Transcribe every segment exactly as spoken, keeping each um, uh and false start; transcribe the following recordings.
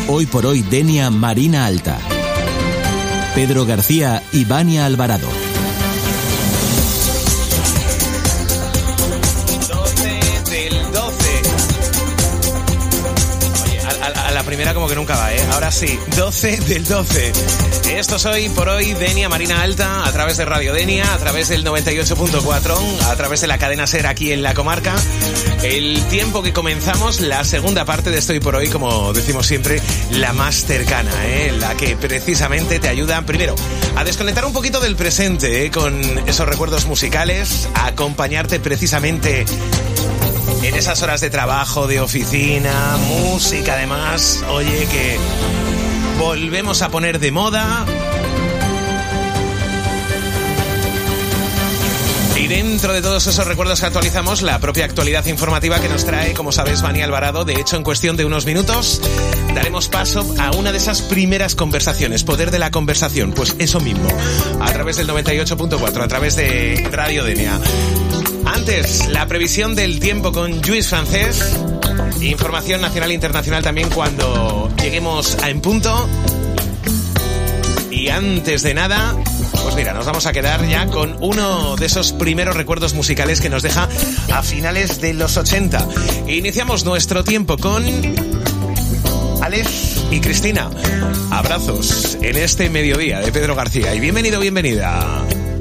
Hoy por hoy Denia Marina Alta. Pedro García y Vania Alvarado. La primera como que nunca va, ¿eh? Ahora sí, doce del doce. Esto es Hoy por hoy, Denia Marina Alta, a través de Radio Denia, a través del noventa y ocho punto cuatro, a través de la cadena SER aquí en la comarca. El tiempo que comenzamos, la segunda parte de Estoy por hoy, como decimos siempre, la más cercana, ¿eh? La que precisamente te ayuda, primero, a desconectar un poquito del presente, ¿eh? Con esos recuerdos musicales, a acompañarte precisamente en esas horas de trabajo, de oficina, música además, oye, que volvemos a poner de moda. Y dentro de todos esos recuerdos que actualizamos, la propia actualidad informativa que nos trae, como sabes, Vania Alvarado. De hecho, en cuestión de unos minutos, daremos paso a una de esas primeras conversaciones, poder de la conversación, pues eso mismo, a través del noventa y ocho punto cuatro, a través de Radio Denia. Antes, la previsión del tiempo con Lluís Francés. Información nacional e internacional también cuando lleguemos a En Punto. Y antes de nada, pues mira, nos vamos a quedar ya con uno de esos primeros recuerdos musicales que nos deja a finales de los ochenta. Iniciamos nuestro tiempo con Alex y Cristina. Abrazos en este mediodía de Pedro García. Y bienvenido, bienvenida.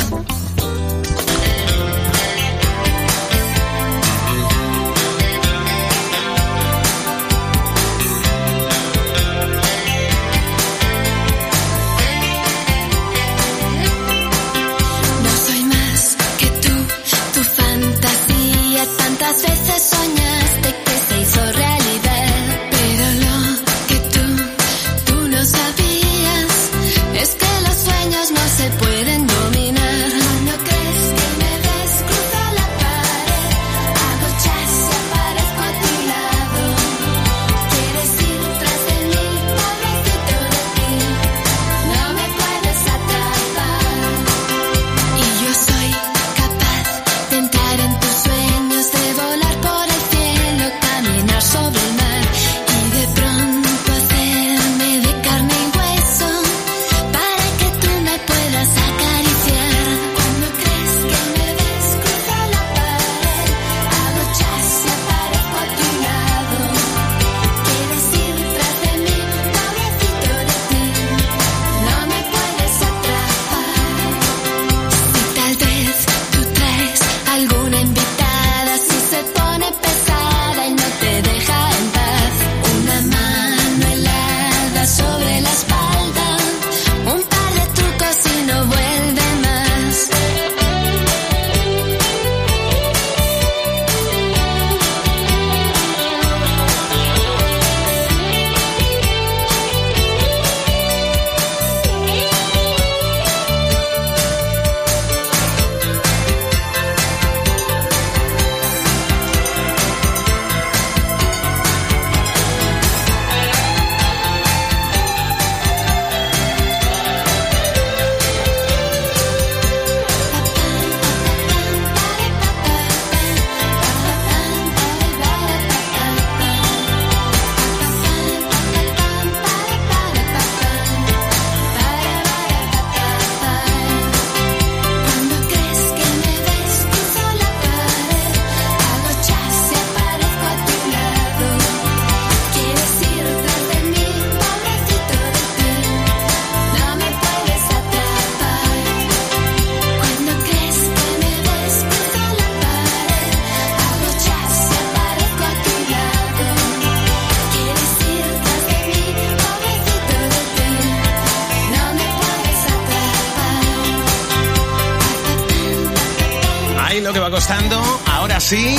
Costando, ahora sí.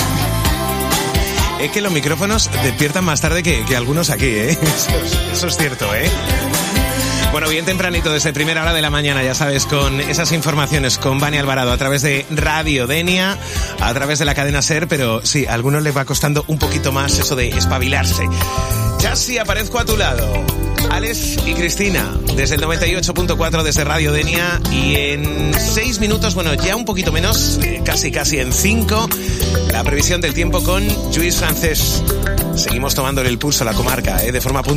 Es que los micrófonos despiertan más tarde que, que algunos aquí, ¿eh? Eso es, eso es cierto, ¿eh? Bueno, bien tempranito, desde primera hora de la mañana, ya sabes, con esas informaciones con Vania Alvarado a través de Radio Denia, a través de la cadena SER, pero sí, a algunos les va costando un poquito más eso de espabilarse. Ya sí aparezco a tu lado. Alex y Cristina, desde el noventa y ocho punto cuatro, desde Radio Denia, y en seis minutos, bueno, ya un poquito menos, eh, casi casi en cinco, la previsión del tiempo con Lluís Francés. Seguimos tomándole el pulso a la comarca, eh, de forma puntual.